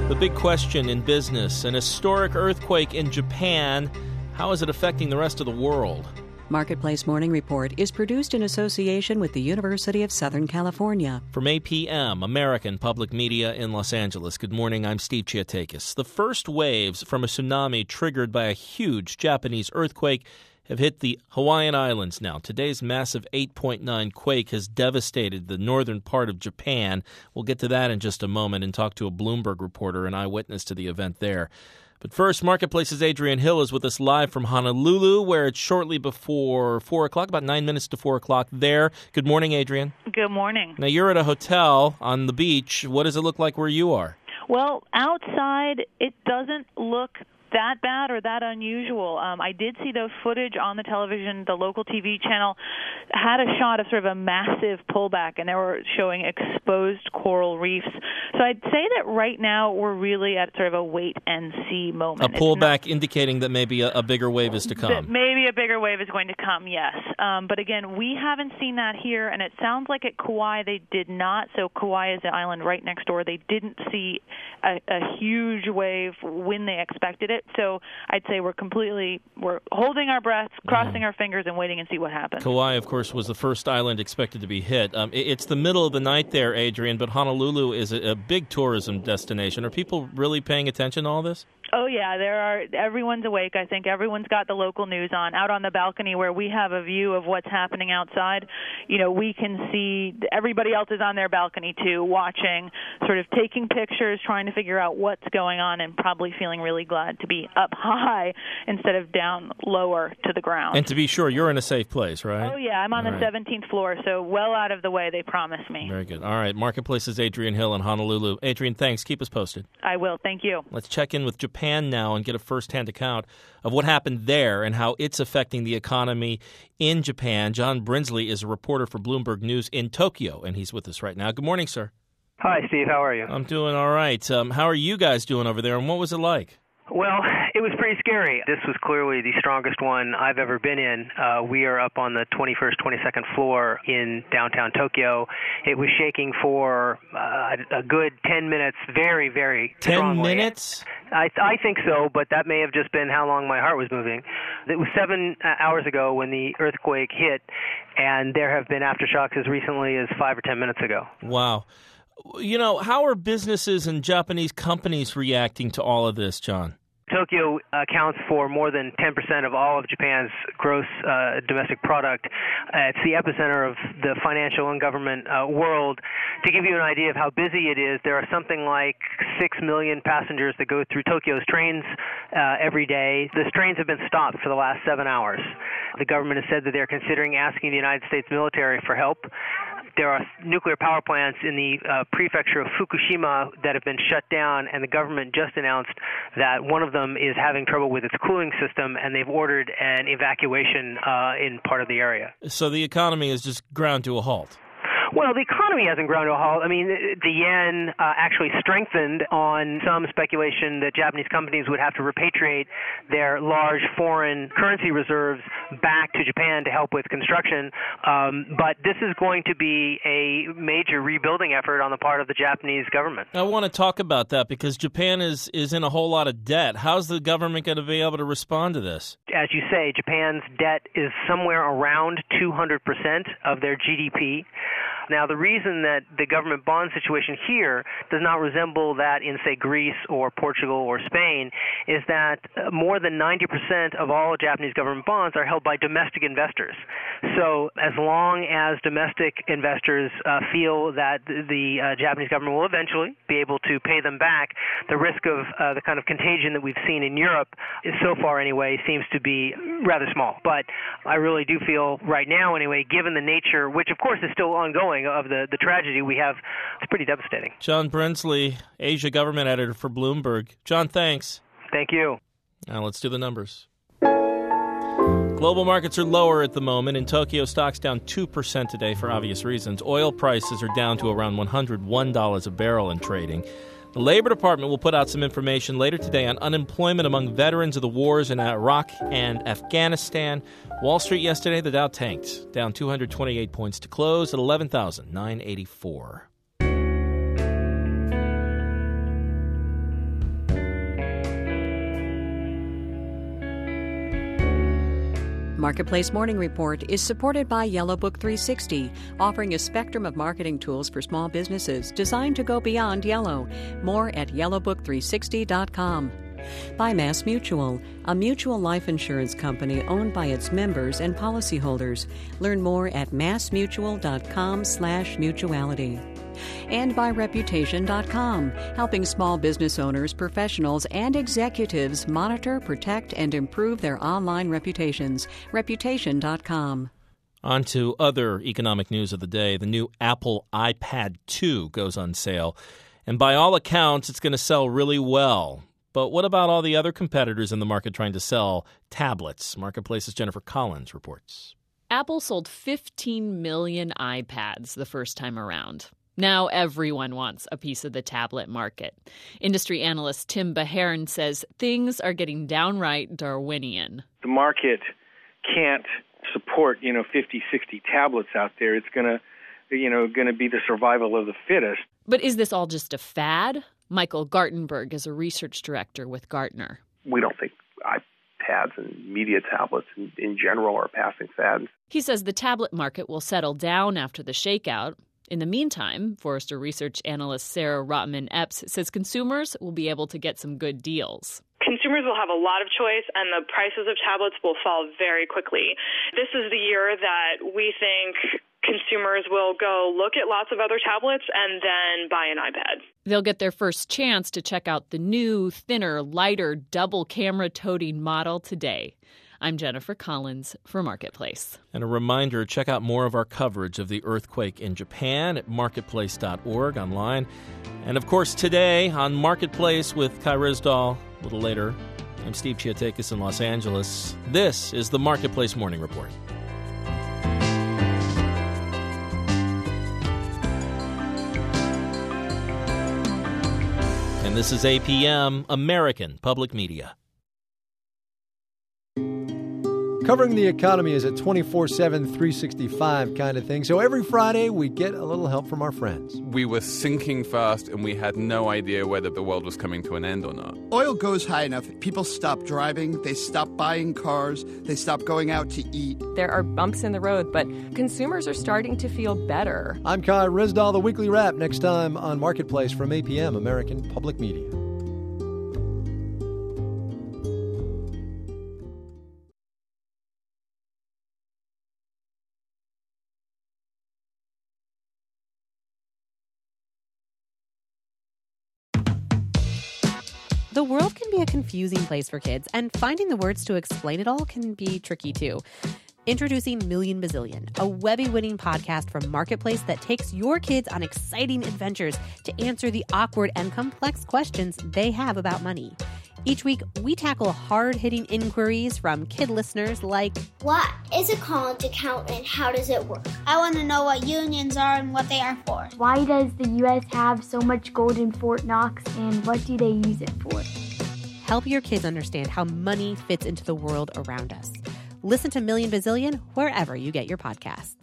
The big question in business, an historic earthquake in Japan. How is it affecting the rest of the world? Marketplace Morning Report is produced in association with the University of Southern California. From APM, American Public Media in Los Angeles. Good morning, I'm Steve Chiatakis. The first waves from a tsunami triggered by a huge Japanese earthquake have hit the Hawaiian Islands now. Today's massive 8.9 quake has devastated the northern part of Japan. We'll get to that in just a moment and talk to a Bloomberg reporter, an eyewitness to the event there. But first, Marketplace's Adrian Hill is with us live from Honolulu, where it's shortly before 4 o'clock, about 9 minutes to 4 o'clock there. Good morning, Adrian. Good morning. Now, you're at a hotel on the beach. What does it look like where you are? Well, outside, it doesn't look that bad or that unusual. I did see those footage on the television. The local TV channel had a shot of sort of a massive pullback, and they were showing exposed coral reefs. So I'd say that right now we're really at sort of a wait-and-see moment. A pullback indicating that maybe a bigger wave is to come. That maybe a bigger wave is going to come, yes. But again, we haven't seen that here, and it sounds like at Kauai they did not. So Kauai is the island right next door. They didn't see a huge wave when they expected it. So I'd say we're holding our breaths, crossing our fingers, and waiting and see what happens. Kauai, of course, was the first island expected to be hit. It's the middle of the night there, Adrian, but Honolulu is a big tourism destination. Are people really paying attention to all this? Oh, yeah, everyone's awake. I think everyone's got the local news on. Out on the balcony where we have a view of what's happening outside, we can see everybody else is on their balcony, too, watching, sort of taking pictures, trying to figure out what's going on, and probably feeling really glad to be up high instead of down lower to the ground. And to be sure, you're in a safe place, right? Oh, yeah, I'm on the 17th floor, so well out of the way, they promised me. Very good. All right, Marketplace's Adrian Hill in Honolulu. Adrian, thanks. Keep us posted. I will. Thank you. Let's check in with Japan now and get a first-hand account of what happened there and how it's affecting the economy in Japan. John Brinsley is a reporter for Bloomberg News in Tokyo, and he's with us right now. Good morning, sir. Hi, Steve. How are you? I'm doing all right. How are you guys doing over there, and what was it like? Well, it was pretty scary. This was clearly the strongest one I've ever been in. We are up on the 21st, 22nd floor in downtown Tokyo. It was shaking for a good 10 minutes, very, very strongly. 10 minutes? I think so, but that may have just been how long my heart was moving. It was 7 hours ago when the earthquake hit, and there have been aftershocks as recently as 5 or 10 minutes ago. Wow. How are businesses and Japanese companies reacting to all of this, John? Tokyo accounts for more than 10% of all of Japan's gross domestic product. It's the epicenter of the financial and government world. To give you an idea of how busy it is, there are something like 6 million passengers that go through Tokyo's trains every day. Those trains have been stopped for the last 7 hours. The government has said that they're considering asking the United States military for help. There are nuclear power plants in the prefecture of Fukushima that have been shut down, and the government just announced that one of them is having trouble with its cooling system, and they've ordered an evacuation in part of the area. So the economy is just ground to a halt. Well, the economy hasn't ground to a halt. I mean, the yen actually strengthened on some speculation that Japanese companies would have to repatriate their large foreign currency reserves back to Japan to help with construction. But this is going to be a major rebuilding effort on the part of the Japanese government. I want to talk about that because Japan is in a whole lot of debt. How's the government going to be able to respond to this? As you say, Japan's debt is somewhere around 200% of their GDP. Now, the reason that the government bond situation here does not resemble that in, say, Greece or Portugal or Spain is that more than 90% of all Japanese government bonds are held by domestic investors. So as long as domestic investors feel that the Japanese government will eventually be able to pay them back, the risk of the kind of contagion that we've seen in Europe, so far anyway, seems to be rather small. But I really do feel right now anyway, given the nature, which of course is still ongoing, of the tragedy we have, it's pretty devastating. John Brinsley, Asia government editor for Bloomberg. John, thanks. Thank you. Now let's do the numbers. Global markets are lower at the moment. In Tokyo, stocks down 2% today for obvious reasons. Oil prices are down to around $101 a barrel in trading. The Labor Department will put out some information later today on unemployment among veterans of the wars in Iraq and Afghanistan. Wall Street yesterday, the Dow tanked, down 228 points to close at 11,984. Marketplace Morning Report is supported by Yellow Book 360, offering a spectrum of marketing tools for small businesses designed to go beyond yellow. More at yellowbook360.com. By MassMutual, a mutual life insurance company owned by its members and policyholders. Learn more at massmutual.com/mutuality. And by Reputation.com, helping small business owners, professionals, and executives monitor, protect, and improve their online reputations. Reputation.com. On to other economic news of the day. The new Apple iPad 2 goes on sale, and by all accounts, it's going to sell really well. But what about all the other competitors in the market trying to sell tablets? Marketplace's Jennifer Collins reports. Apple sold 15 million iPads the first time around. Now everyone wants a piece of the tablet market. Industry analyst Tim Beharn says things are getting downright Darwinian. The market can't support, 50, 60 tablets out there. It's going to be the survival of the fittest. But is this all just a fad? Michael Gartenberg is a research director with Gartner. We don't think iPads and media tablets in general are passing fads. He says the tablet market will settle down after the shakeout. In the meantime, Forrester research analyst Sarah Rotman-Epps says consumers will be able to get some good deals. Consumers will have a lot of choice, and the prices of tablets will fall very quickly. This is the year that we think consumers will go look at lots of other tablets and then buy an iPad. They'll get their first chance to check out the new, thinner, lighter, double-camera toting model today. I'm Jennifer Collins for Marketplace. And a reminder, check out more of our coverage of the earthquake in Japan at marketplace.org online. And, of course, today on Marketplace with Kai Ryssdal, a little later, I'm Steve Chiatakis in Los Angeles. This is the Marketplace Morning Report. And this is APM, American Public Media. Covering the economy is a 24/7, 365 kind of thing. So every Friday, we get a little help from our friends. We were sinking fast, and we had no idea whether the world was coming to an end or not. Oil goes high enough, people stop driving, they stop buying cars, they stop going out to eat. There are bumps in the road, but consumers are starting to feel better. I'm Kai Ryssdal, the Weekly Wrap, next time on Marketplace from APM, American Public Media. The world can be a confusing place for kids, and finding the words to explain it all can be tricky, too. Introducing Million Bazillion, a Webby-winning podcast from Marketplace that takes your kids on exciting adventures to answer the awkward and complex questions they have about money. Each week, we tackle hard-hitting inquiries from kid listeners like, what is a college account and how does it work? I want to know what unions are and what they are for. Why does the U.S. have so much gold in Fort Knox, and what do they use it for? Help your kids understand how money fits into the world around us. Listen to Million Bazillion wherever you get your podcasts.